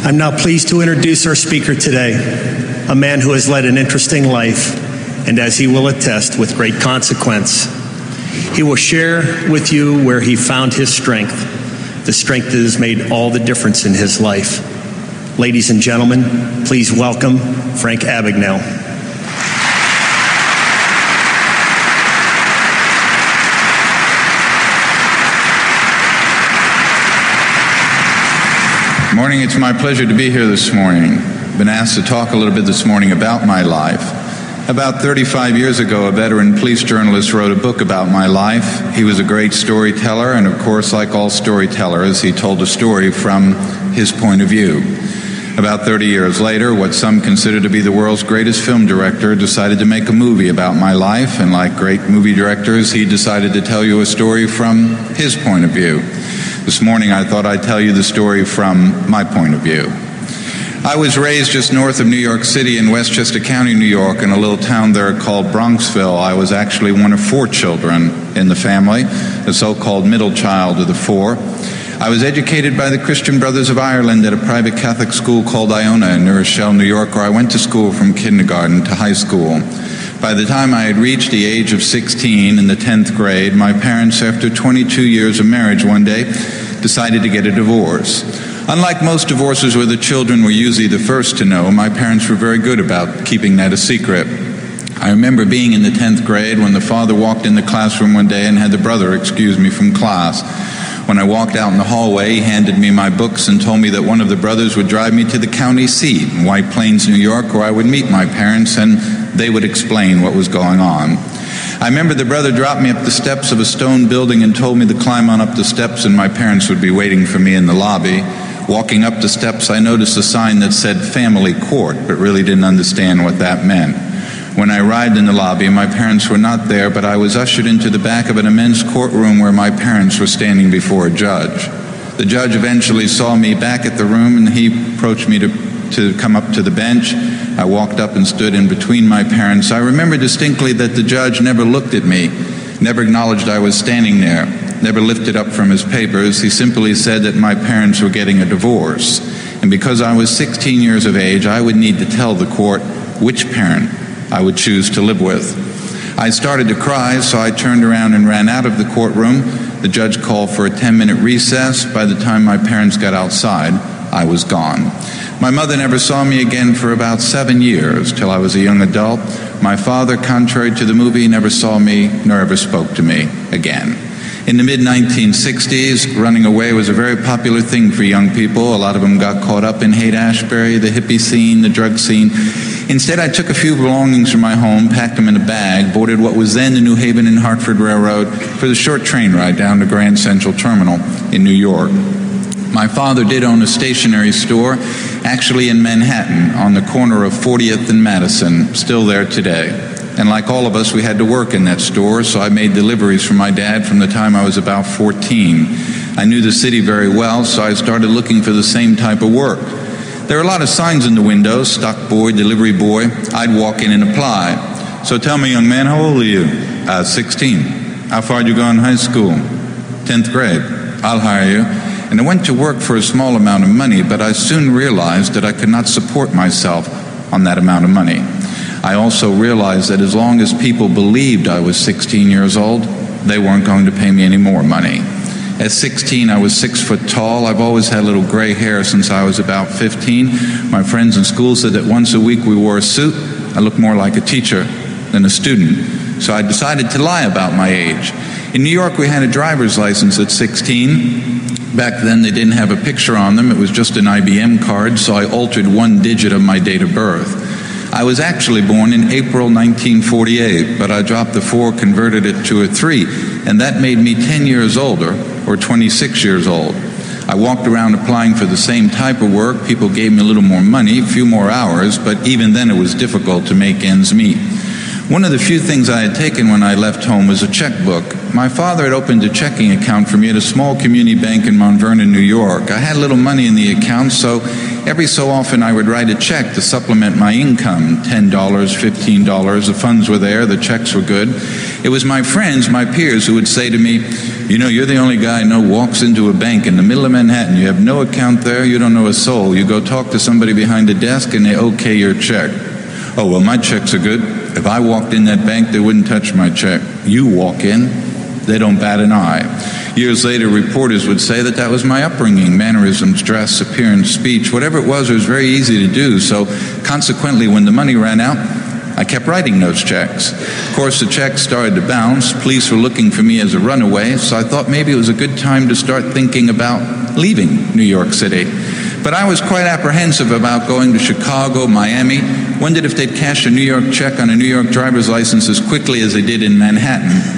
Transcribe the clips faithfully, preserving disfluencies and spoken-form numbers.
I'm now pleased to introduce our speaker today, a man who has led an interesting life, and as he will attest, with great consequence. He will share with you where he found his strength, the strength that has made all the difference in his life. Ladies and gentlemen, please welcome Frank Abagnale. Good morning. It's my pleasure to be here this morning. I've been asked to talk a little bit this morning about my life. About thirty-five years ago, a veteran police journalist wrote a book about my life. He was a great storyteller, and of course, like all storytellers, he told a story from his point of view. About thirty years later, what some consider to be the world's greatest film director decided to make a movie about my life, and like great movie directors, he decided to tell you a story from his point of view. This morning, I thought I'd tell you the story from my point of view. I was raised just north of New York City in Westchester County, New York, in a little town there called Bronxville. I was actually one of four children in the family, the so-called middle child of the four. I was educated by the Christian Brothers of Ireland at a private Catholic school called Iona in New Rochelle, New York, where I went to school from kindergarten to high school. By the time I had reached the age of sixteen in the tenth grade, my parents, after twenty-two years of marriage one day, decided to get a divorce. Unlike most divorces where the children were usually the first to know, my parents were very good about keeping that a secret. I remember being in the tenth grade when the father walked in the classroom one day and had the brother excuse me from class. When I walked out in the hallway, he handed me my books and told me that one of the brothers would drive me to the county seat in White Plains, New York, where I would meet my parents and they would explain what was going on. I remember the brother dropped me up the steps of a stone building and told me to climb on up the steps and my parents would be waiting for me in the lobby. Walking up the steps, I noticed a sign that said Family Court, but really didn't understand what that meant. When I arrived in the lobby, my parents were not there, but I was ushered into the back of an immense courtroom where my parents were standing before a judge. The judge eventually saw me back at the room and he approached me to, to come up to the bench. I walked up and stood in between my parents. I remember distinctly that the judge never looked at me, never acknowledged I was standing there, never lifted up from his papers. He simply said that my parents were getting a divorce. And because I was sixteen years of age, I would need to tell the court which parent I would choose to live with. I started to cry, so I turned around and ran out of the courtroom. The judge called for a ten-minute recess. By the time my parents got outside, I was gone. My mother never saw me again for about seven years, till I was a young adult. My father, contrary to the movie, never saw me nor ever spoke to me again. In the mid nineteen sixties, running away was a very popular thing for young people. A lot of them got caught up in Haight-Ashbury, the hippie scene, the drug scene. Instead, I took a few belongings from my home, packed them in a bag, boarded what was then the New Haven and Hartford Railroad for the short train ride down to Grand Central Terminal in New York. My father did own a stationery store, actually in Manhattan, on the corner of fortieth and Madison, still there today. And like all of us, we had to work in that store, so I made deliveries for my dad from the time I was about fourteen. I knew the city very well, so I started looking for the same type of work. There were a lot of signs in the windows, stock boy, delivery boy. I'd walk in and apply. So tell me, young man, how old are you? Uh, sixteen. How far did you go in high school? tenth grade. I'll hire you. And I went to work for a small amount of money, but I soon realized that I could not support myself on that amount of money. I also realized that as long as people believed I was sixteen years old, they weren't going to pay me any more money. At sixteen, I was six foot tall. I've always had little gray hair since I was about fifteen. My friends in school said that once a week we wore a suit. I looked more like a teacher than a student. So I decided to lie about my age. In New York, we had a driver's license at sixteen. Back then, they didn't have a picture on them. It was just an I B M card, so I altered one digit of my date of birth. I was actually born in April nineteen forty-eight, but I dropped the four, converted it to a three, and that made me ten years older, or twenty-six years old. I walked around applying for the same type of work. People gave me a little more money, a few more hours, but even then it was difficult to make ends meet. One of the few things I had taken when I left home was a checkbook. My father had opened a checking account for me at a small community bank in Mount Vernon, New York. I had a little money in the account, so every so often I would write a check to supplement my income, ten dollars, fifteen dollars. The funds were there, the checks were good. It was my friends, my peers, who would say to me, you know, you're the only guy I know walks into a bank in the middle of Manhattan. You have no account there, you don't know a soul. You go talk to somebody behind the desk and they okay your check. Oh, well, my checks are good. If I walked in that bank, they wouldn't touch my check. You walk in, they don't bat an eye. Years later, reporters would say that that was my upbringing, mannerisms, dress, appearance, speech, whatever it was, it was very easy to do. So consequently, when the money ran out, I kept writing those checks. Of course, the checks started to bounce. Police were looking for me as a runaway, so I thought maybe it was a good time to start thinking about leaving New York City. But I was quite apprehensive about going to Chicago, Miami. Wondered if they'd cash a New York check on a New York driver's license as quickly as they did in Manhattan.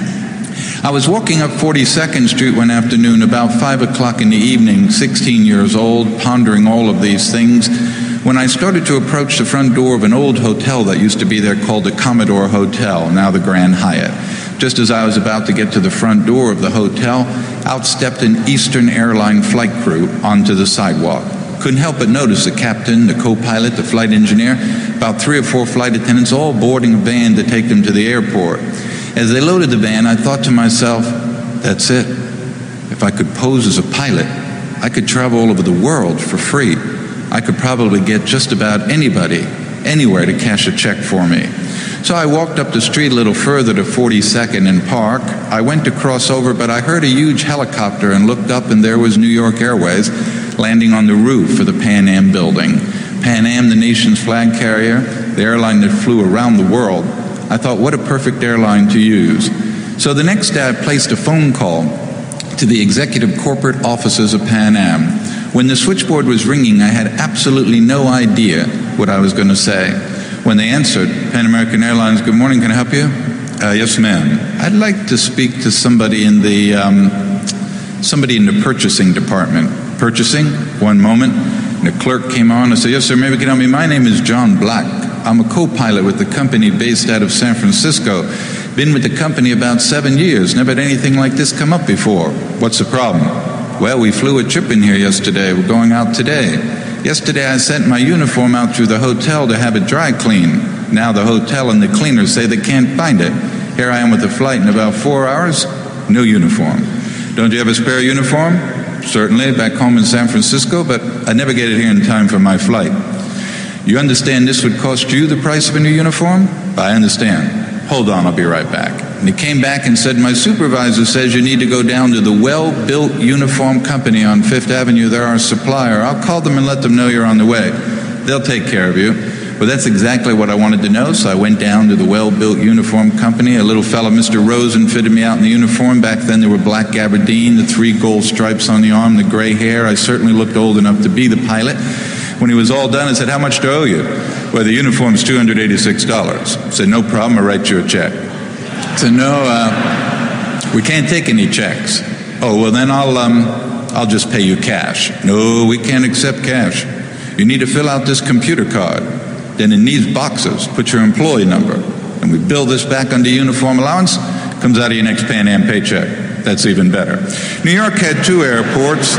I was walking up forty-second Street one afternoon about five o'clock in the evening, sixteen years old, pondering all of these things, when I started to approach the front door of an old hotel that used to be there called the Commodore Hotel, now the Grand Hyatt. Just as I was about to get to the front door of the hotel, out stepped an Eastern Airline flight crew onto the sidewalk. Couldn't help but notice the captain, the co-pilot, the flight engineer, about three or four flight attendants all boarding a van to take them to the airport. As they loaded the van, I thought to myself, that's it. If I could pose as a pilot, I could travel all over the world for free. I could probably get just about anybody, anywhere to cash a check for me. So I walked up the street a little further to forty-second and Park. I went to cross over, but I heard a huge helicopter and looked up, and there was New York Airways landing on the roof of the Pan Am building. Pan Am, the nation's flag carrier, the airline that flew around the world. I thought, what a perfect airline to use. So the next day I placed a phone call to the executive corporate offices of Pan Am. When the switchboard was ringing, I had absolutely no idea what I was going to say. When they answered, Pan American Airlines, good morning, can I help you? Uh, yes, ma'am. I'd like to speak to somebody in the, um, somebody in the purchasing department. Purchasing? One moment. And the clerk came on and said, yes, sir, maybe you can help me. My name is John Black. I'm a co-pilot with the company based out of San Francisco. Been with the company about seven years. Never had anything like this come up before. What's the problem? Well, we flew a trip in here yesterday. We're going out today. Yesterday I sent my uniform out through the hotel to have it dry cleaned. Now the hotel and the cleaners say they can't find it. Here I am with the flight in about four hours. No uniform. Don't you have a spare uniform? Certainly, back home in San Francisco, but I never get it here in time for my flight. You understand this would cost you the price of a new uniform? I understand. Hold on, I'll be right back. And he came back and said, my supervisor says you need to go down to the Well-Built Uniform Company on Fifth Avenue. They're our supplier. I'll call them and let them know you're on the way. They'll take care of you. Well, that's exactly what I wanted to know, so I went down to the Well-Built Uniform Company. A little fellow, Mister Rosen, fitted me out in the uniform. Back then there were black gabardine, the three gold stripes on the arm, the gray hair. I certainly looked old enough to be the pilot. When he was all done, I said, how much do I owe you? Well, the uniform's two hundred eighty-six dollars. I said, no problem, I'll write you a check. I said, no, uh, we can't take any checks. Oh, well, then I'll, um, I'll just pay you cash. No, we can't accept cash. You need to fill out this computer card. Then in these boxes, put your employee number. And we bill this back under uniform allowance. Comes out of your next Pan Am paycheck. That's even better. New York had two airports,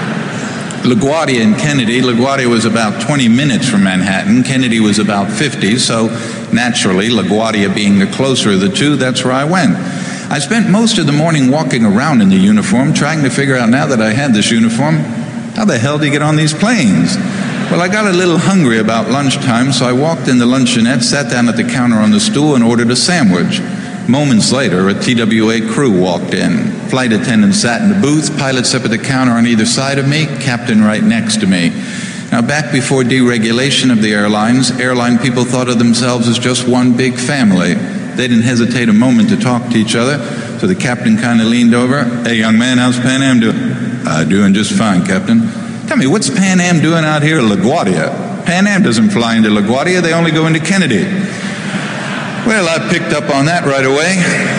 LaGuardia and Kennedy. LaGuardia was about twenty minutes from Manhattan. Kennedy was about fifty, so naturally, LaGuardia being the closer of the two, that's where I went. I spent most of the morning walking around in the uniform, trying to figure out, now that I had this uniform, how the hell do you get on these planes? Well, I got a little hungry about lunchtime, so I walked in the luncheonette, sat down at the counter on the stool, and ordered a sandwich. Moments later, a T W A crew walked in. Flight attendant sat in the booth, pilots up at the counter on either side of me, captain right next to me. Now, back before deregulation of the airlines, airline people thought of themselves as just one big family. They didn't hesitate a moment to talk to each other, so the captain kind of leaned over. Hey, young man, how's Pan Am doing? Uh, doing just fine, Captain. Tell me, what's Pan Am doing out here at LaGuardia? Pan Am doesn't fly into LaGuardia, they only go into Kennedy. Well, I picked up on that right away.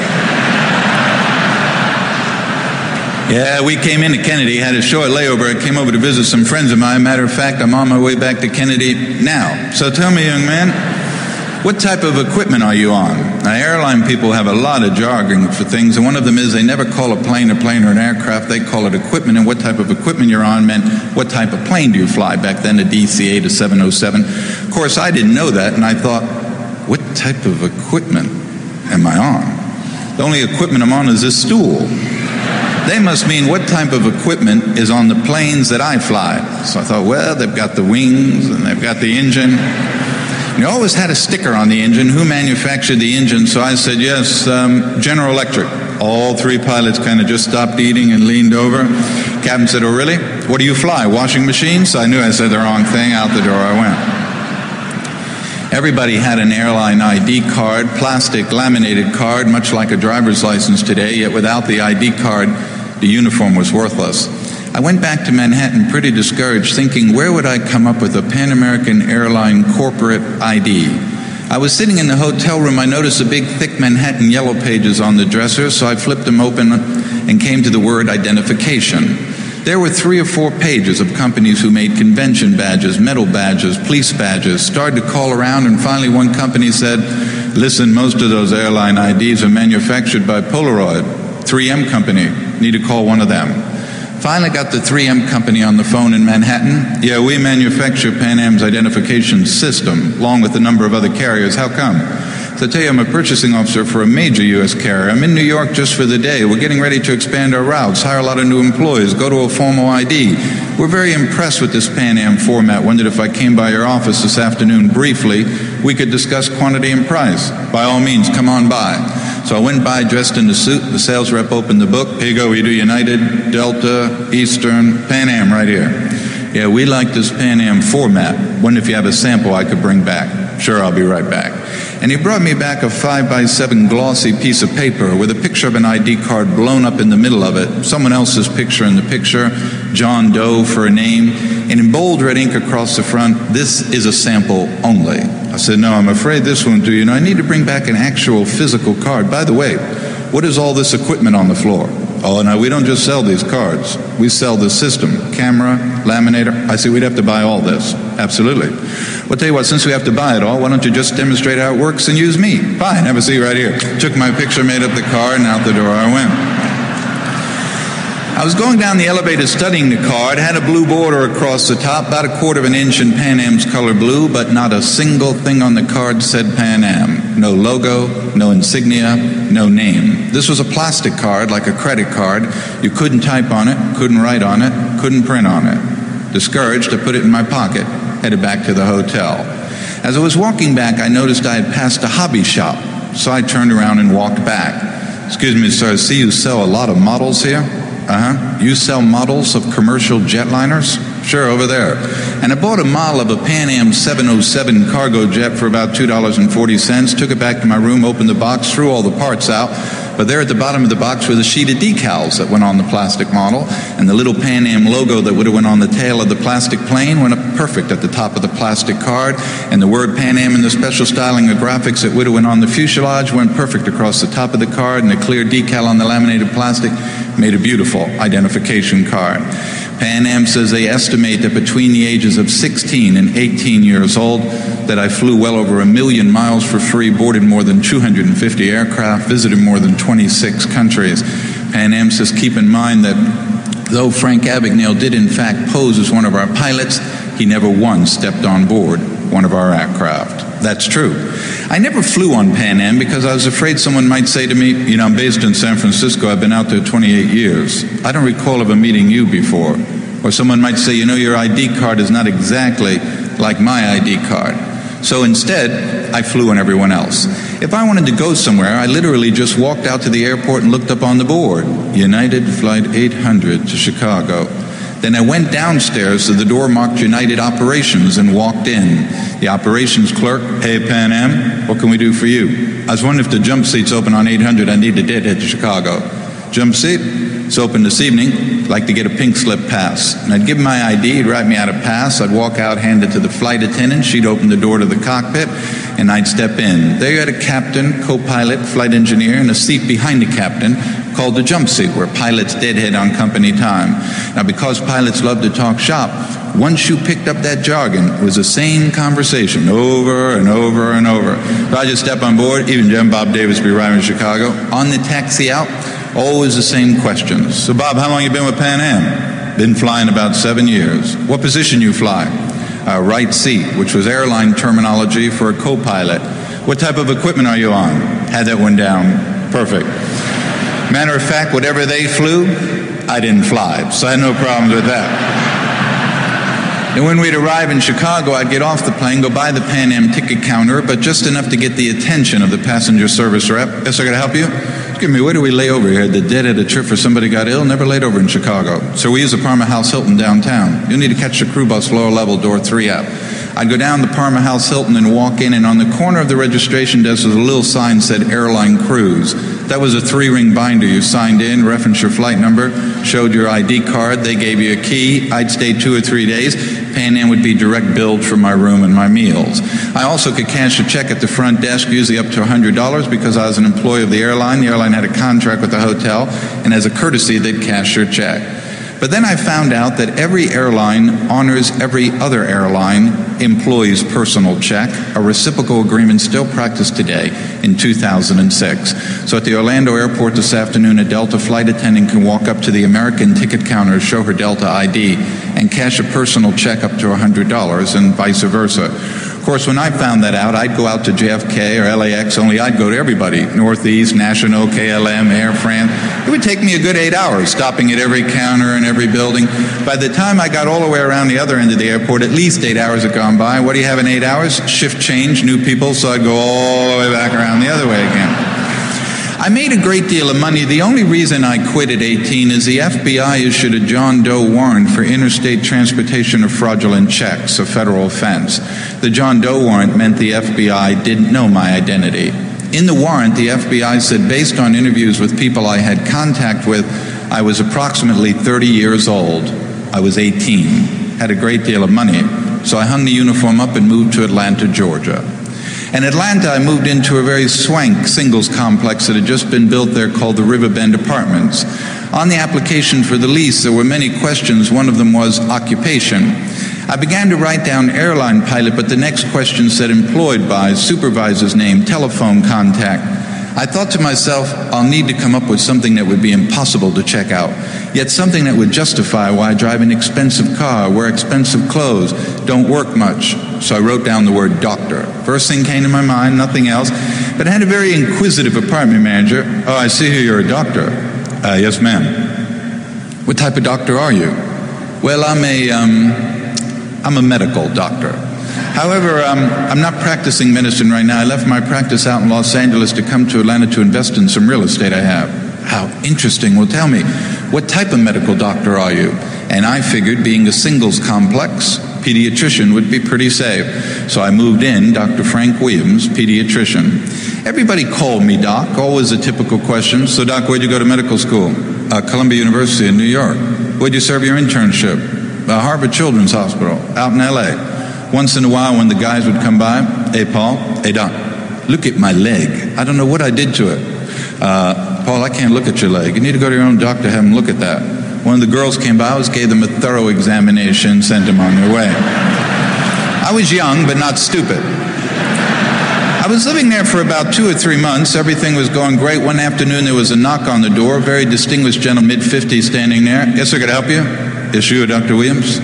Yeah, we came into Kennedy, had a short layover. I came over to visit some friends of mine. Matter of fact, I'm on my way back to Kennedy now. So tell me, young man, What type of equipment are you on? Now, airline people have a lot of jargon for things, and one of them is they never call a plane a plane or an aircraft. They call it equipment, and what type of equipment you're on meant what type of plane do you fly. Back then, a D C eight, a seven oh seven. Of course, I didn't know that, and I thought, what type of equipment am I on? The only equipment I'm on is this stool. They must mean what type of equipment is on the planes that I fly. So I thought, well, they've got the wings and they've got the engine. You always had a sticker on the engine, who manufactured the engine. So I said, yes, um, General Electric. All three pilots kind of just stopped eating and leaned over. Captain said, oh, really? What do you fly, washing machines? So I knew I said the wrong thing. Out the door I went. Everybody had an airline I D card, plastic laminated card, much like a driver's license today, yet without the I D card, the uniform was worthless. I went back to Manhattan pretty discouraged, thinking, where would I come up with a Pan American Airline corporate I D? I was sitting in the hotel room. I noticed the big, thick Manhattan yellow pages on the dresser, so I flipped them open and came to the word identification. There were three or four pages of companies who made convention badges, medal badges, police badges, started to call around, and finally one company said, listen, most of those airline I Ds are manufactured by Polaroid, three M company, need to call one of them. Finally got the three M company on the phone in Manhattan. Yeah, we manufacture Pan Am's identification system, along with a number of other carriers. How come? So I tell you, I'm a purchasing officer for a major U S carrier. I'm in New York just for the day. We're getting ready to expand our routes, hire a lot of new employees, go to a formal I D. We're very impressed with this Pan Am format. Wondered if I came by your office this afternoon briefly, we could discuss quantity and price. By all means, come on by. So I went by dressed in the suit. The sales rep opened the book. Here you go. We do United, Delta, Eastern, Pan Am right here. Yeah, we like this Pan Am format. Wonder if you have a sample I could bring back. Sure, I'll be right back. And he brought me back a five by seven glossy piece of paper with a picture of an I D card blown up in the middle of it, someone else's picture in the picture, John Doe for a name, and in bold red ink across the front, this is a sample only. I said, no, I'm afraid this won't do. You know, I need to bring back an actual physical card. By the way, what is all this equipment on the floor? Oh, no, we don't just sell these cards. We sell the system, camera, laminator. I said, we'd have to buy all this. Absolutely. Well, tell you what, since we have to buy it all, why don't you just demonstrate how it works and use me? Fine, have a seat right here. Took my picture, made up the card, and out the door I went. I was going down the elevator studying the card, had a blue border across the top, about a quarter of an inch in Pan Am's color blue, but not a single thing on the card said Pan Am. No logo, no insignia, no name. This was a plastic card, like a credit card. You couldn't type on it, couldn't write on it, couldn't print on it. Discouraged, I put it in my pocket, headed back to the hotel. As I was walking back, I noticed I had passed a hobby shop, so I turned around and walked back. Excuse me, sir, I see you sell a lot of models here? Uh-huh. You sell models of commercial jetliners? Sure, over there. And I bought a model of a Pan Am seven oh seven cargo jet for about two dollars and forty cents, took it back to my room, opened the box, threw all the parts out, but there at the bottom of the box was a sheet of decals that went on the plastic model, and the little Pan Am logo that would have went on the tail of the plastic plane went up perfect at the top of the plastic card, and the word Pan Am and the special styling of graphics that would have went on the fuselage went perfect across the top of the card, and the clear decal on the laminated plastic made a beautiful identification card. Pan Am says they estimate that between the ages of sixteen and eighteen years old that I flew well over a million miles for free, boarded more than two hundred fifty aircraft, visited more than twenty-six countries. Pan Am says keep in mind that though Frank Abagnale did in fact pose as one of our pilots, he never once stepped on board one of our aircraft. That's true. I never flew on Pan Am because I was afraid someone might say to me, you know, I'm based in San Francisco, I've been out there twenty-eight years. I don't recall ever meeting you before. Or someone might say, you know, your I D card is not exactly like my I D card. So instead, I flew on everyone else. If I wanted to go somewhere, I literally just walked out to the airport and looked up on the board, United Flight eight hundred to Chicago. Then I went downstairs to the door marked United Operations and walked in. The operations clerk, hey, Pan Am, what can we do for you? I was wondering if the jump seat's open on eight hundred. I need to deadhead to Chicago. Jump seat? It's open this evening. I'd like to get a pink slip pass. And I'd give him my I D, he'd write me out a pass. I'd walk out, hand it to the flight attendant. She'd open the door to the cockpit, and I'd step in. There you had a captain, co-pilot, flight engineer, and a seat behind the captain called the jump seat, where pilots deadhead on company time. Now, because pilots love to talk shop, Once you picked up that jargon, it was the same conversation over and over and over. So I just step on board, even Jim Bob Davis be arriving in Chicago. On the taxi out, always the same questions. So Bob, how long you been with Pan Am? Been flying about seven years. What position you fly? Uh, right seat, which was airline terminology for a co-pilot. What type of equipment are you on? Had that one down. Perfect. Matter of fact, whatever they flew, I didn't fly, so I had no problems with that. And when we'd arrive in Chicago, I'd get off the plane, go by the Pan Am ticket counter, but just enough to get the attention of the passenger service rep. Yes, sir, can I help you? Excuse me, where do we lay over here? The dead at a trip for somebody got ill? Never laid over in Chicago. So we use the Parma House Hilton downtown. You'll need to catch the crew bus lower level, door three up. I'd go down the Parma House Hilton and walk in, and on the corner of the registration desk was a little sign that said Airline Cruise. That was a three-ring binder. You signed in, referenced your flight number, showed your I D card, they gave you a key. I'd stay two or three days. Pan Am would be direct billed for my room and my meals. I also could cash a check at the front desk, usually up to one hundred dollars, because I was an employee of the airline. The airline had a contract with the hotel, and as a courtesy, they'd cash your check. But then I found out that every airline honors every other airline employee's personal check, a reciprocal agreement still practiced today in two thousand six. So at the Orlando airport this afternoon, a Delta flight attendant can walk up to the American ticket counter, show her Delta I D, and cash a personal check up to one hundred dollars, and vice versa. Of course, when I found that out, I'd go out to J F K or L A X, only I'd go to everybody, Northeast, National, K L M, Air France. It would take me a good eight hours, stopping at every counter and every building. By the time I got all the way around the other end of the airport, at least eight hours had gone by. What do you have in eight hours? Shift change, new people, so I'd go all the way back around the other way again. I made a great deal of money. The only reason I quit at eighteen is the F B I issued a John Doe warrant for interstate transportation of fraudulent checks, a federal offense. The John Doe warrant meant the F B I didn't know my identity. In the warrant, the F B I said, based on interviews with people I had contact with, I was approximately thirty years old. I was eighteen, had a great deal of money, so I hung the uniform up and moved to Atlanta, Georgia. In Atlanta, I moved into a very swank singles complex that had just been built there called the Riverbend Apartments. On the application for the lease, there were many questions. One of them was occupation. I began to write down airline pilot, but the next question said employed by, supervisor's name, telephone contact. I thought to myself, I'll need to come up with something that would be impossible to check out, yet something that would justify why I drive an expensive car, wear expensive clothes, don't work much. So I wrote down the word doctor. First thing came to my mind, nothing else, but I had a very inquisitive apartment manager. Oh, I see here you're a doctor. Uh, yes, ma'am. What type of doctor are you? Well, I'm a, um, I'm a medical doctor. However, um, I'm not practicing medicine right now. I left my practice out in Los Angeles to come to Atlanta to invest in some real estate I have. How interesting. Well, tell me, what type of medical doctor are you? And I figured being a singles complex, pediatrician would be pretty safe. So I moved in, Doctor Frank Williams, pediatrician. Everybody called me Doc, always a typical question. So Doc, where'd you go to medical school? Uh, Columbia University in New York. Where'd you serve your internship? Uh, Harvard Children's Hospital, out in L A. Once in a while when the guys would come by, hey, Paul, hey, Doc, look at my leg. I don't know what I did to it. Uh, Paul, I can't look at your leg. You need to go to your own doctor, have him look at that. One of the girls came by, I always gave them a thorough examination, sent them on their way. I was young, but not stupid. I was living there for about two or three months. Everything was going great. One afternoon, there was a knock on the door. A very distinguished gentleman, mid fifties, standing there. Yes, sir, could I help you? Is you Doctor Williams?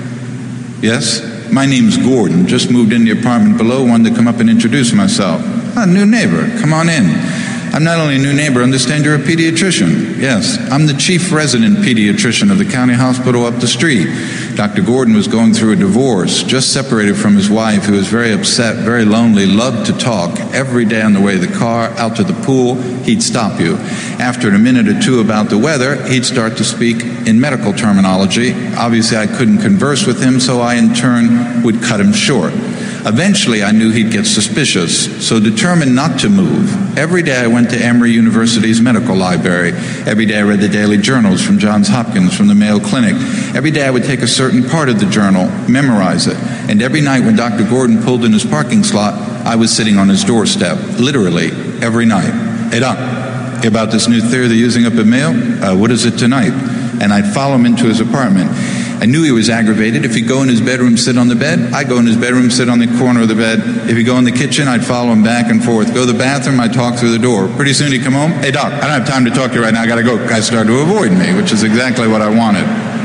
Yes? My name's Gordon. Just moved in the apartment below. Wanted to come up and introduce myself. Ah, new neighbor. Come on in. I'm not only a new neighbor, understand you're a pediatrician. Yes, I'm the chief resident pediatrician of the county hospital up the street. Doctor Gordon was going through a divorce, just separated from his wife, who was very upset, very lonely, loved to talk. Every day on the way to the car, out to the pool, he'd stop you. After a minute or two about the weather, he'd start to speak in medical terminology. Obviously, I couldn't converse with him, so I in turn would cut him short. Eventually, I knew he'd get suspicious, so determined not to move. Every day I went to Emory University's medical library. Every day I read the daily journals from Johns Hopkins, from the Mayo Clinic. Every day I would take a certain part of the journal, memorize it. And every night when Doctor Gordon pulled in his parking slot, I was sitting on his doorstep, literally every night. Hey, Doc, about this new theory they're using up at Mayo? Uh, what is it tonight? And I'd follow him into his apartment. I knew he was aggravated. If he'd go in his bedroom, sit on the bed, I'd go in his bedroom, sit on the corner of the bed. If he'd go in the kitchen, I'd follow him back and forth. Go to the bathroom, I'd talk through the door. Pretty soon he'd come home. Hey, Doc, I don't have time to talk to you right now. I got to go. Guys started to avoid me, which is exactly what I wanted.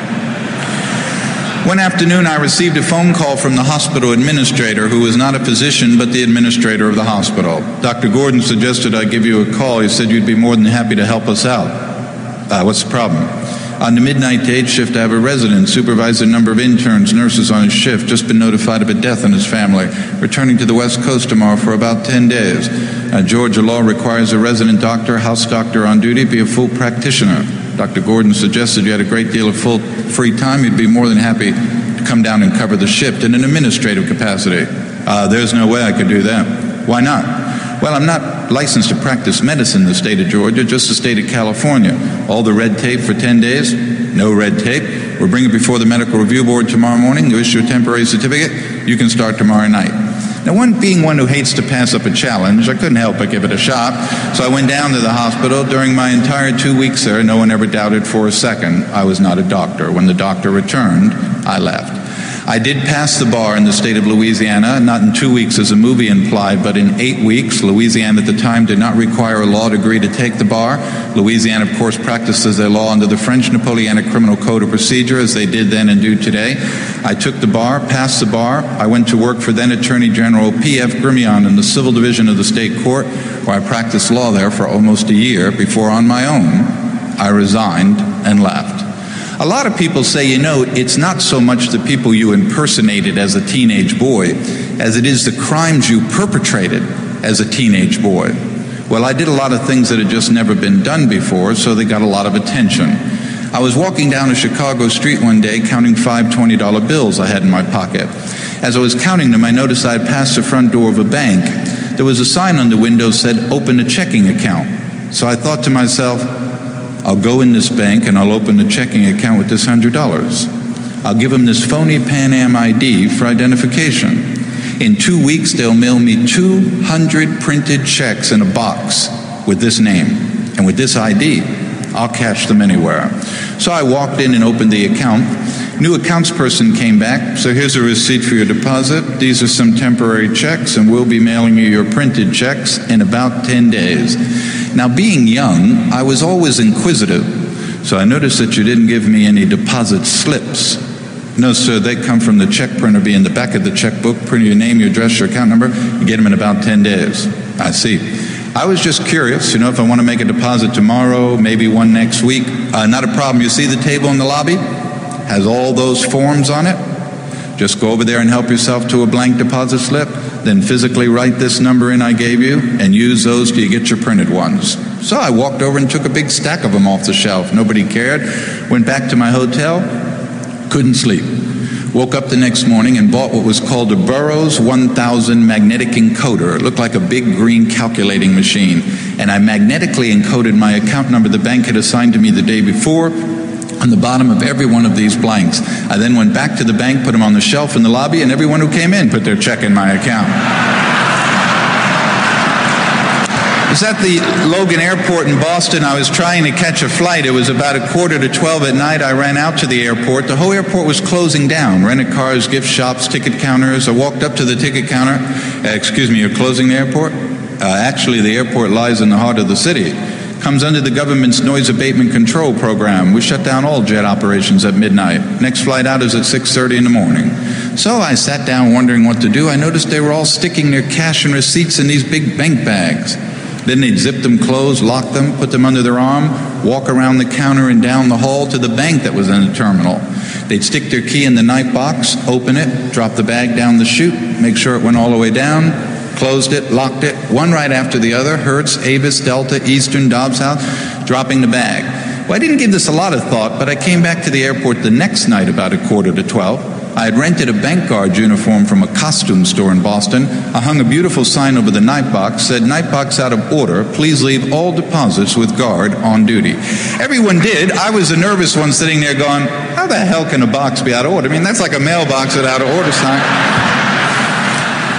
One afternoon, I received a phone call from the hospital administrator, who was not a physician, but the administrator of the hospital. Doctor Gordon suggested I give you a call. He said you'd be more than happy to help us out. Uh, what's the problem? On the midnight day shift, I have a resident, supervise a number of interns, nurses on his shift, just been notified of a death in his family, returning to the West Coast tomorrow for about ten days. Uh, Georgia law requires a resident doctor, house doctor on duty, be a full practitioner. Doctor Gordon suggested you had a great deal of full free time. You'd be more than happy to come down and cover the shift in an administrative capacity. Uh, there's no way I could do that. Why not? Well, I'm not licensed to practice medicine in the state of Georgia, just the state of California. All the red tape for ten days, no red tape. We'll bring it before the medical review board tomorrow morning. You issue a temporary certificate. You can start tomorrow night. Now, one being one who hates to pass up a challenge, I couldn't help but give it a shot. So I went down to the hospital. During my entire two weeks there, no one ever doubted for a second I was not a doctor. When the doctor returned, I left. I did pass the bar in the state of Louisiana, not in two weeks as a movie implied, but in eight weeks. Louisiana at the time did not require a law degree to take the bar. Louisiana, of course, practices their law under the French Napoleonic Criminal Code of Procedure, as they did then and do today. I took the bar, passed the bar. I went to work for then Attorney General P F Grimion in the Civil Division of the State Court, where I practiced law there for almost a year before, on my own, I resigned and left. A lot of people say, you know, it's not so much the people you impersonated as a teenage boy as it is the crimes you perpetrated as a teenage boy. Well, I did a lot of things that had just never been done before, so they got a lot of attention. I was walking down a Chicago street one day counting five twenty dollar bills I had in my pocket. As I was counting them, I noticed I had passed the front door of a bank. There was a sign on the window that said, "Open a checking account." So I thought to myself, I'll go in this bank and I'll open a checking account with this one hundred dollars. I'll give them this phony Pan Am I D for identification. In two weeks, they'll mail me two hundred printed checks in a box with this name and with this I D. I'll cash them anywhere. So I walked in and opened the account. New accounts person came back. So here's a receipt for your deposit. These are some temporary checks, and we'll be mailing you your printed checks in about ten days. Now, being young, I was always inquisitive, so I noticed that you didn't give me any deposit slips. No, sir, they come from the check printer, be in the back of the checkbook, print your name, your address, your account number. You get them in about ten days. I see. I was just curious, you know, if I want to make a deposit tomorrow, maybe one next week. Uh, not a problem. You see the table in the lobby? Has all those forms on it. Just go over there and help yourself to a blank deposit slip, then physically write this number in I gave you and use those till you get your printed ones. So I walked over and took a big stack of them off the shelf. Nobody cared. Went back to my hotel, couldn't sleep. Woke up the next morning and bought what was called a Burroughs one thousand magnetic encoder. It looked like a big green calculating machine. And I magnetically encoded my account number the bank had assigned to me the day before on the bottom of every one of these blanks. I then went back to the bank, put them on the shelf in the lobby, and everyone who came in put their check in my account. I was at the Logan Airport in Boston. I was trying to catch a flight. It was about a quarter to twelve at night. I ran out to the airport. The whole airport was closing down. Rented cars, gift shops, ticket counters. I walked up to the ticket counter. Uh, excuse me, you're closing the airport? Uh, actually, the airport lies in the heart of the city. Comes under the government's noise abatement control program. We shut down all jet operations at midnight. Next flight out is at six thirty in the morning. So I sat down wondering what to do. I noticed they were all sticking their cash and receipts in these big bank bags. Then they'd zip them closed, lock them, put them under their arm, walk around the counter and down the hall to the bank that was in the terminal. They'd stick their key in the night box, open it, drop the bag down the chute, make sure it went all the way down, closed it, locked it, one right after the other, Hertz, Avis, Delta, Eastern, Dobbs House, dropping the bag. Well, I didn't give this a lot of thought, but I came back to the airport the next night about a quarter to twelve. I had rented a bank guard uniform from a costume store in Boston. I hung a beautiful sign over the night box, said, "Night box out of order. Please leave all deposits with guard on duty." Everyone did. I was the nervous one sitting there going, how the hell can a box be out of order? I mean, that's like a mailbox without an order sign.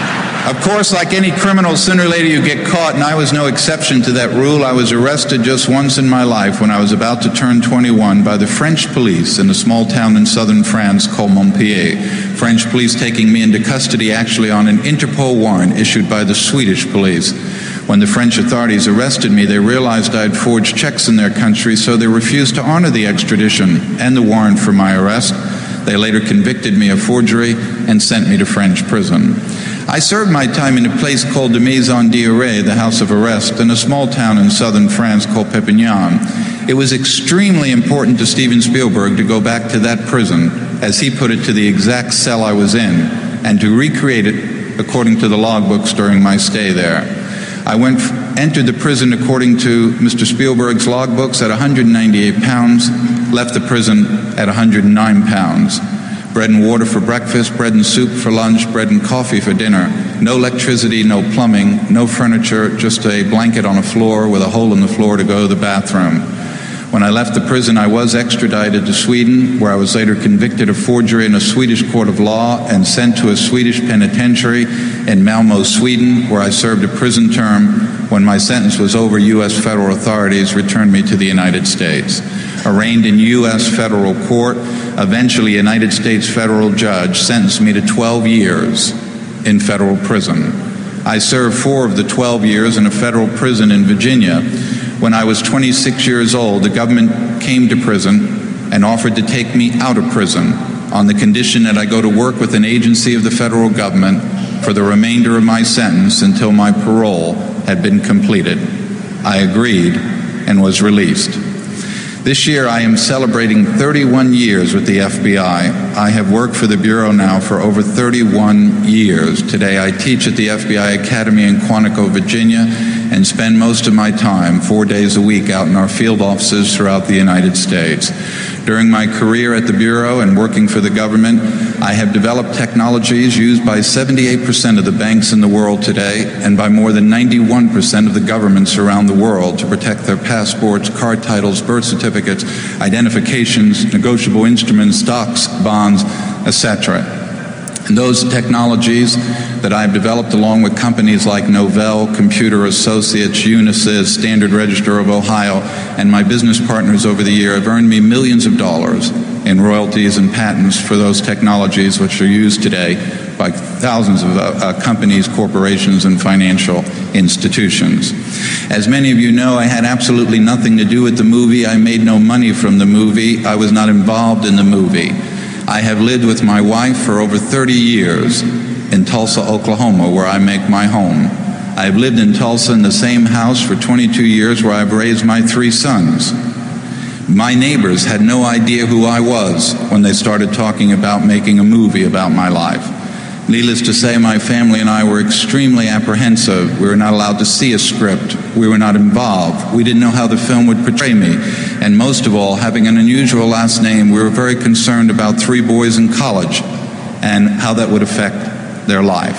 Of course, like any criminal, sooner or later you get caught, and I was no exception to that rule. I was arrested just once in my life when I was about to turn twenty-one by the French police in a small town in southern France called Montpellier. French police taking me into custody actually on an Interpol warrant issued by the Swedish police. When the French authorities arrested me, they realized I had forged checks in their country, so they refused to honor the extradition and the warrant for my arrest. They later convicted me of forgery and sent me to French prison. I served my time in a place called the Maison d'Arrêt, the house of arrest, in a small town in southern France called Perpignan. It was extremely important to Steven Spielberg to go back to that prison, as he put it, to the exact cell I was in, and to recreate it according to the logbooks during my stay there. I went, entered the prison according to Mister Spielberg's logbooks at one hundred ninety-eight pounds, left the prison at one hundred nine pounds. Bread and water for breakfast, bread and soup for lunch, bread and coffee for dinner. No electricity, no plumbing, no furniture, just a blanket on a floor with a hole in the floor to go to the bathroom. When I left the prison, I was extradited to Sweden, where I was later convicted of forgery in a Swedish court of law and sent to a Swedish penitentiary in Malmö, Sweden, where I served a prison term. When my sentence was over, U S federal authorities returned me to the United States. Arraigned in U S federal court, eventually a United States federal judge sentenced me to twelve years in federal prison. I served four of the twelve years in a federal prison in Virginia. When I was twenty-six years old, the government came to prison and offered to take me out of prison on the condition that I go to work with an agency of the federal government for the remainder of my sentence until my parole had been completed. I agreed and was released. This year I am celebrating thirty-one years with the F B I. I have worked for the Bureau now for over thirty-one years. Today I teach at the F B I Academy in Quantico, Virginia, and spend most of my time, four days a week, out in our field offices throughout the United States. During my career at the Bureau and working for the government, I have developed technologies used by seventy-eight percent of the banks in the world today and by more than ninety-one percent of the governments around the world to protect their passports, card titles, birth certificates, identifications, negotiable instruments, stocks, bonds, et cetera. And those technologies that I've developed along with companies like Novell, Computer Associates, Unisys, Standard Register of Ohio, and my business partners over the year have earned me millions of dollars in royalties and patents for those technologies which are used today by thousands of uh, uh, companies, corporations, and financial institutions. As many of you know, I had absolutely nothing to do with the movie. I made no money from the movie. I was not involved in the movie. I have lived with my wife for over thirty years in Tulsa, Oklahoma, where I make my home. I've lived in Tulsa in the same house for twenty-two years, where I've raised my three sons. My neighbors had no idea who I was when they started talking about making a movie about my life. Needless to say, my family and I were extremely apprehensive. We were not allowed to see a script. We were not involved. We didn't know how the film would portray me. And most of all, having an unusual last name, we were very concerned about three boys in college and how that would affect their life.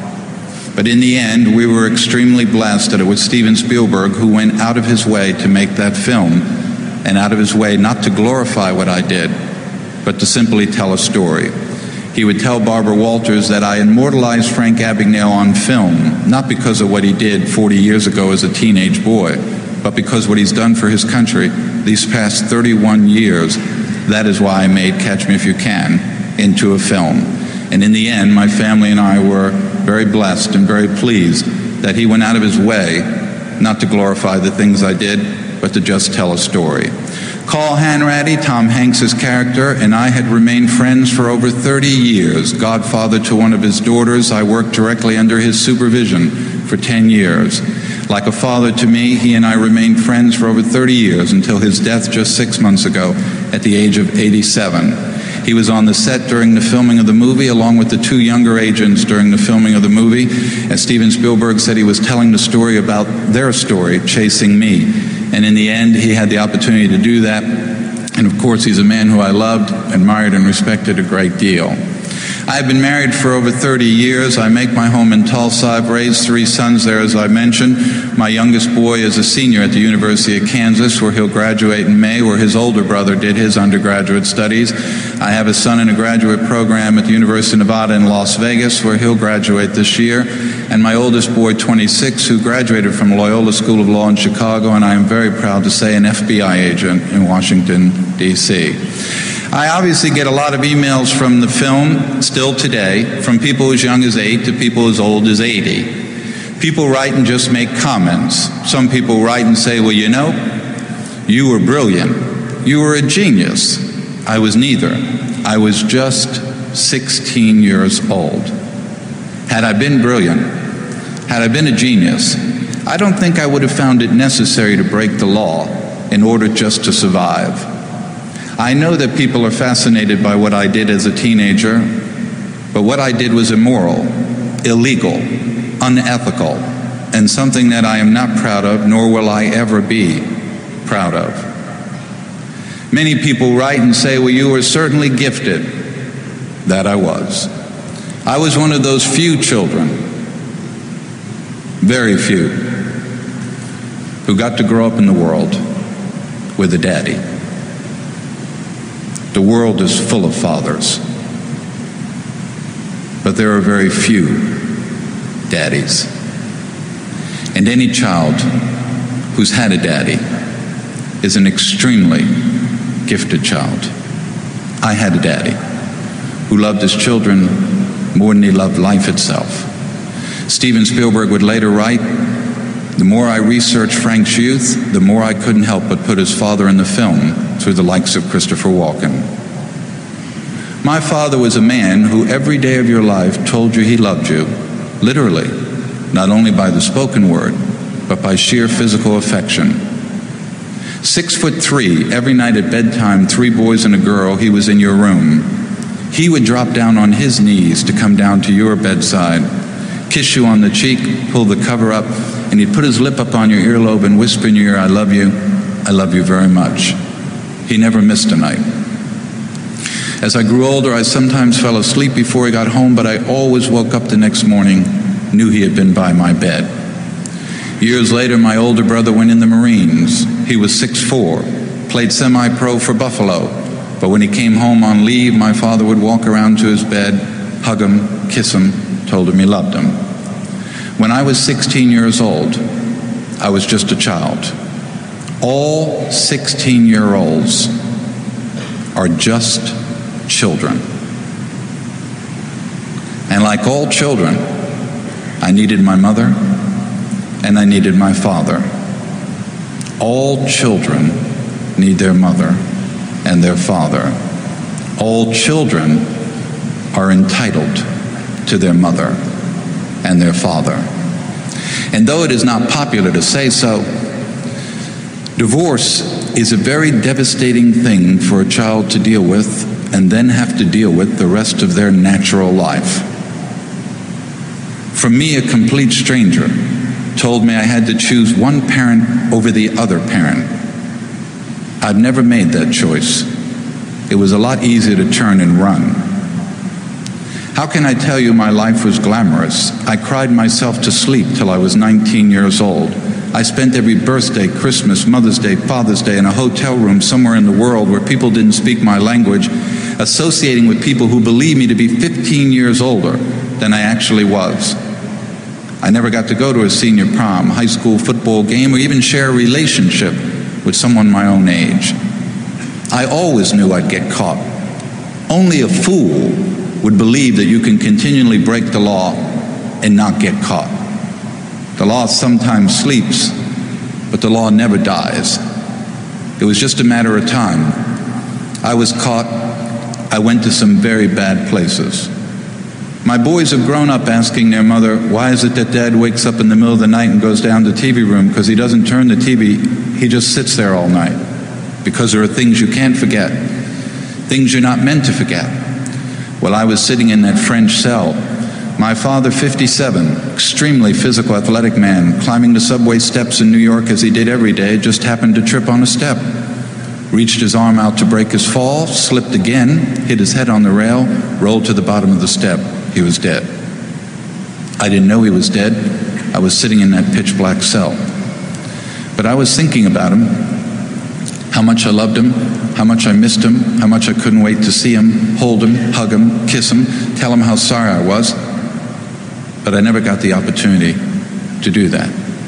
But in the end, we were extremely blessed that it was Steven Spielberg who went out of his way to make that film, and out of his way not to glorify what I did, but to simply tell a story. He would tell Barbara Walters that I immortalized Frank Abagnale on film, not because of what he did forty years ago as a teenage boy, but because what he's done for his country these past thirty-one years. That is why I made Catch Me If You Can into a film. And in the end, my family and I were very blessed and very pleased that he went out of his way not to glorify the things I did, but to just tell a story. Carl Hanratty, Tom Hanks's character, and I had remained friends for over thirty years. Godfather to one of his daughters, I worked directly under his supervision for ten years. Like a father to me, he and I remained friends for over thirty years until his death just six months ago at the age of eighty-seven. He was on the set during the filming of the movie, along with the two younger agents during the filming of the movie. As Steven Spielberg said, he was telling the story about their story, chasing me. And in the end, he had the opportunity to do that. And of course, he's a man who I loved, admired, and respected a great deal. I've been married for over thirty years. I make my home in Tulsa. I've raised three sons there, as I mentioned. My youngest boy is a senior at the University of Kansas, where he'll graduate in May, where his older brother did his undergraduate studies. I have a son in a graduate program at the University of Nevada in Las Vegas, where he'll graduate this year. And my oldest boy, twenty-six, who graduated from Loyola School of Law in Chicago, and I am very proud to say an F B I agent in Washington, D C I obviously get a lot of emails from the film still today, from people as young as eight to people as old as eighty. People write and just make comments. Some people write and say, well, you know, you were brilliant. You were a genius. I was neither. I was just sixteen years old. Had I been brilliant, had I been a genius, I don't think I would have found it necessary to break the law in order just to survive. I know that people are fascinated by what I did as a teenager, but what I did was immoral, illegal, unethical, and something that I am not proud of, nor will I ever be proud of. Many people write and say, well, you were certainly gifted. That I was. I was one of those few children, very few, who got to grow up in the world with a daddy. The world is full of fathers, but there are very few daddies. And any child who's had a daddy is an extremely gifted child. I had a daddy who loved his children more than he loved life itself. Steven Spielberg would later write, the more I researched Frank's youth, the more I couldn't help but put his father in the film through the likes of Christopher Walken. My father was a man who every day of your life told you he loved you, literally, not only by the spoken word, but by sheer physical affection. Six foot three, every night at bedtime, three boys and a girl, he was in your room. He would drop down on his knees to come down to your bedside, kiss you on the cheek, pull the cover up, and he'd put his lip up on your earlobe and whisper in your ear, I love you, I love you very much. He never missed a night. As I grew older, I sometimes fell asleep before he got home, but I always woke up the next morning, knew he had been by my bed. Years later, my older brother went in the Marines. He was six foot four, played semi-pro for Buffalo, but when he came home on leave, my father would walk around to his bed, hug him, kiss him, told him he loved him. When I was sixteen years old, I was just a child. All sixteen-year-olds are just children. And like all children, I needed my mother and I needed my father. All children need their mother and their father. All children are entitled to their mother and their father. And though it is not popular to say so, divorce is a very devastating thing for a child to deal with and then have to deal with the rest of their natural life. For me, a complete stranger told me I had to choose one parent over the other parent. I've never made that choice. It was a lot easier to turn and run. How can I tell you my life was glamorous? I cried myself to sleep till I was nineteen years old. I spent every birthday, Christmas, Mother's Day, Father's Day in a hotel room somewhere in the world where people didn't speak my language, associating with people who believed me to be fifteen years older than I actually was. I never got to go to a senior prom, high school football game, or even share a relationship with someone my own age. I always knew I'd get caught. Only a fool would believe that you can continually break the law and not get caught. The law sometimes sleeps, but the law never dies. It was just a matter of time. I was caught. I went to some very bad places. My boys have grown up asking their mother, why is it that Dad wakes up in the middle of the night and goes down to the T V room? Because he doesn't turn the T V, he just sits there all night. Because there are things you can't forget, things you're not meant to forget. Well, I was sitting in that French cell. My father, fifty-seven, extremely physical, athletic man, climbing the subway steps in New York as he did every day, just happened to trip on a step. reached his arm out to break his fall, slipped again, hit his head on the rail, rolled to the bottom of the step. He was dead. I didn't know he was dead. I was sitting in that pitch black cell. But I was thinking about him, how much I loved him, how much I missed him, how much I couldn't wait to see him, hold him, hug him, kiss him, tell him how sorry I was. But I never got the opportunity to do that.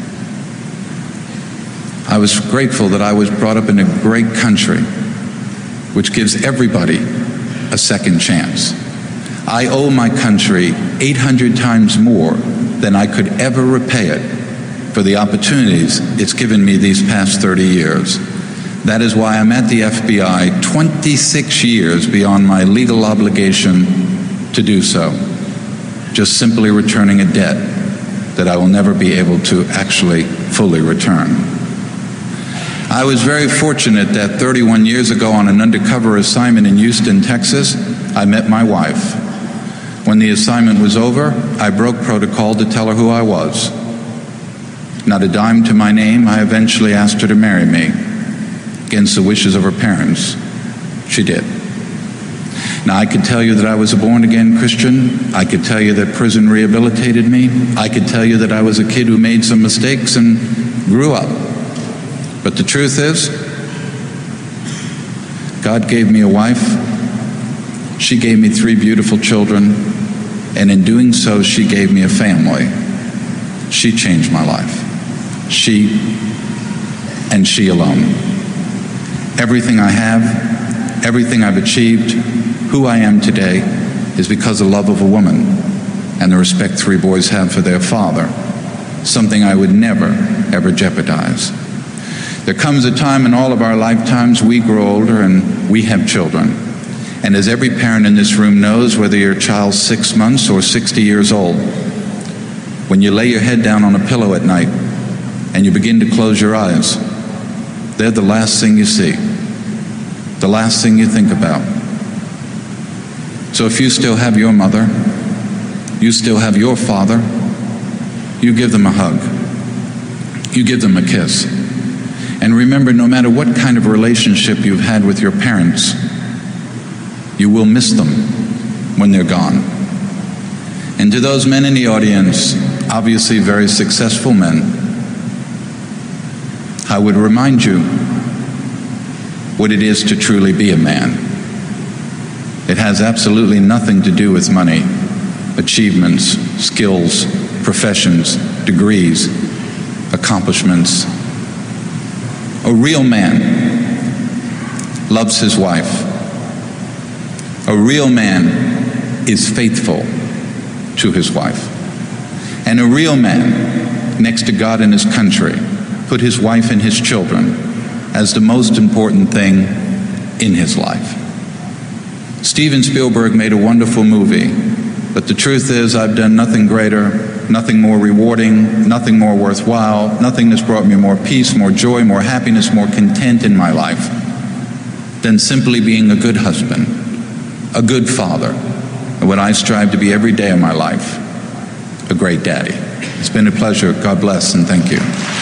I was grateful that I was brought up in a great country which gives everybody a second chance. I owe my country eight hundred times more than I could ever repay it for the opportunities it's given me these past thirty years. That is why I'm at the F B I twenty-six years beyond my legal obligation to do so, just simply returning a debt that I will never be able to actually fully return. I was very fortunate that thirty-one years ago on an undercover assignment in Houston, Texas, I met my wife. When the assignment was over, I broke protocol to tell her who I was. Not a dime to my name, I eventually asked her to marry me. Against the wishes of her parents, she did. Now, I could tell you that I was a born-again Christian. I could tell you that prison rehabilitated me. I could tell you that I was a kid who made some mistakes and grew up. But the truth is, God gave me a wife. She gave me three beautiful children. And in doing so, she gave me a family. She changed my life. She and she alone. Everything I have, everything I've achieved, who I am today, is because of the love of a woman and the respect three boys have for their father, something I would never, ever jeopardize. There comes a time in all of our lifetimes we grow older and we have children. And as every parent in this room knows, whether your child's six months or sixty years old, when you lay your head down on a pillow at night and you begin to close your eyes, they're the last thing you see, the last thing you think about. So if you still have your mother, you still have your father, you give them a hug, you give them a kiss. And remember, no matter what kind of relationship you've had with your parents, you will miss them when they're gone. And to those men in the audience, obviously very successful men, I would remind you what it is to truly be a man. It has absolutely nothing to do with money, achievements, skills, professions, degrees, accomplishments. A real man loves his wife. A real man is faithful to his wife. And a real man, next to God and his country, put his wife and his children as the most important thing in his life. Steven Spielberg made a wonderful movie, but the truth is I've done nothing greater, nothing more rewarding, nothing more worthwhile, nothing that's brought me more peace, more joy, more happiness, more content in my life than simply being a good husband, a good father, and what I strive to be every day of my life, a great daddy. It's been a pleasure. God bless and thank you.